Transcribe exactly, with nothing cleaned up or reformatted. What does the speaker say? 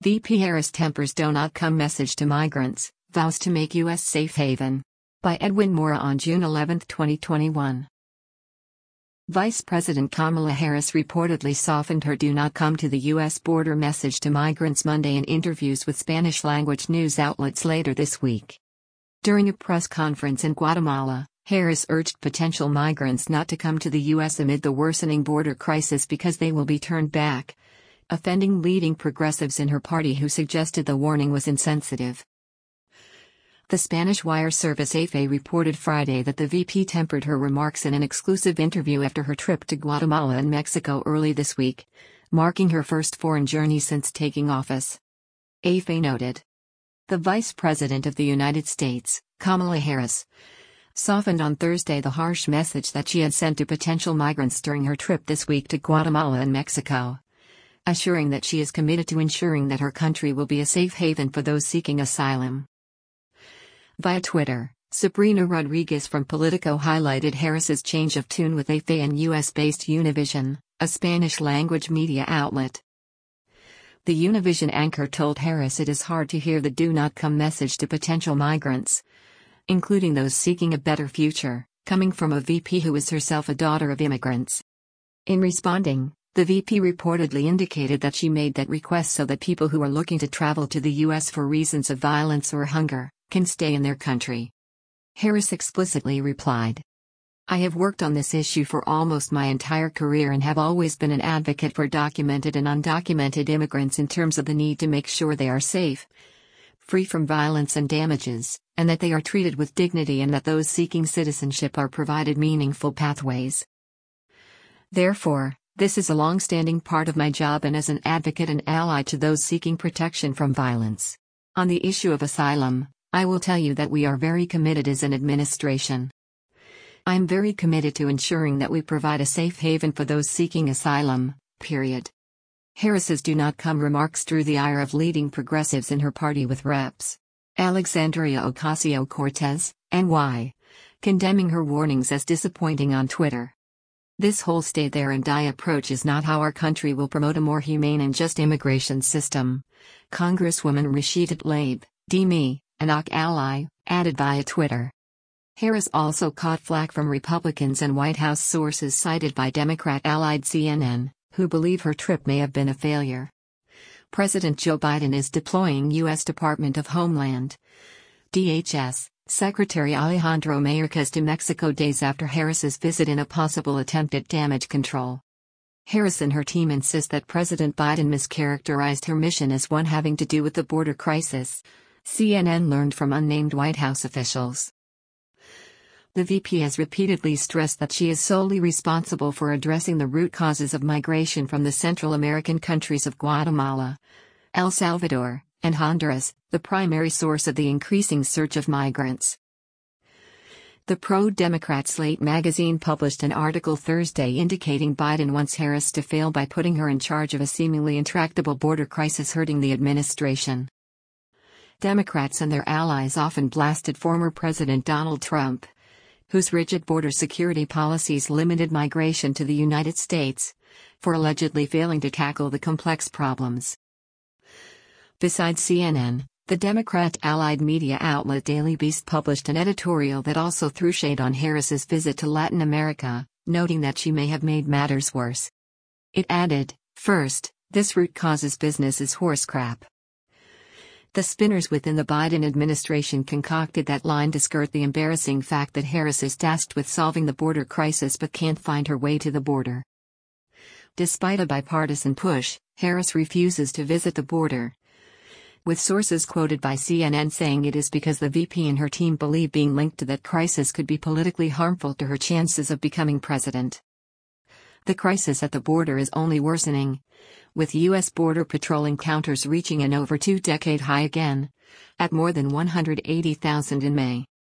V P Harris tempers do not come message to migrants, vows to make U S safe haven. By Edwin Mora on June eleventh, twenty twenty-one. Vice President Kamala Harris reportedly softened her do not come to the U S border message to migrants Monday in interviews with Spanish-language news outlets later this week. During a press conference in Guatemala, Harris urged potential migrants not to come to the U S amid the worsening border crisis because they will be turned back, offending leading progressives in her party who suggested the warning was insensitive. The Spanish wire service E F E reported Friday that the V P tempered her remarks in an exclusive interview after her trip to Guatemala and Mexico early this week, marking her first foreign journey since taking office. E F E noted. The Vice President of the United States, Kamala Harris, softened on Thursday the harsh message that she had sent to potential migrants during her trip this week to Guatemala and Mexico, assuring that she is committed to ensuring that her country will be a safe haven for those seeking asylum. Via Twitter, Sabrina Rodriguez from Politico highlighted Harris's change of tune with E F E and U S-based Univision, a Spanish-language media outlet. The Univision anchor told Harris it is hard to hear the do not come message to potential migrants, including those seeking a better future, coming from a V P who is herself a daughter of immigrants. In responding, the V P reportedly indicated that she made that request so that people who are looking to travel to the U S for reasons of violence or hunger can stay in their country. Harris explicitly replied, "I have worked on this issue for almost my entire career and have always been an advocate for documented and undocumented immigrants in terms of the need to make sure they are safe, free from violence and damages, and that they are treated with dignity and that those seeking citizenship are provided meaningful pathways. Therefore, this is a long-standing part of my job and as an advocate and ally to those seeking protection from violence. On the issue of asylum, I will tell you that we are very committed as an administration. I am very committed to ensuring that we provide a safe haven for those seeking asylum, period." Harris's do not come remarks drew the ire of leading progressives in her party with Reps Alexandria Ocasio-Cortez, N Y, condemning her warnings as disappointing on Twitter. "This whole stay there and die approach is not how our country will promote a more humane and just immigration system," Congresswoman Rashida Tlaib, D M E, an O C ally, added via Twitter. Harris also caught flack from Republicans and White House sources cited by Democrat-allied C N N, who believe her trip may have been a failure. President Joe Biden is deploying U S Department of Homeland D H S Secretary Alejandro Mayorkas to Mexico days after Harris's visit in a possible attempt at damage control. Harris and her team insist that President Biden mischaracterized her mission as one having to do with the border crisis, C N N learned from unnamed White House officials. The V P has repeatedly stressed that she is solely responsible for addressing the root causes of migration from the Central American countries of Guatemala, El Salvador, and Honduras, the primary source of the increasing surge of migrants. The pro-Democrat Slate magazine published an article Thursday indicating Biden wants Harris to fail by putting her in charge of a seemingly intractable border crisis hurting the administration. Democrats and their allies often blasted former President Donald Trump, whose rigid border security policies limited migration to the United States, for allegedly failing to tackle the complex problems. Besides C N N, the Democrat-allied media outlet Daily Beast published an editorial that also threw shade on Harris's visit to Latin America, noting that she may have made matters worse. It added, "First, this root causes business is horse crap." The spinners within the Biden administration concocted that line to skirt the embarrassing fact that Harris is tasked with solving the border crisis but can't find her way to the border. Despite a bipartisan push, Harris refuses to visit the border, with sources quoted by C N N saying it is because the V P and her team believe being linked to that crisis could be politically harmful to her chances of becoming president. The crisis at the border is only worsening, with U S Border Patrol encounters reaching an over two-decade high again, at more than one hundred eighty thousand in May.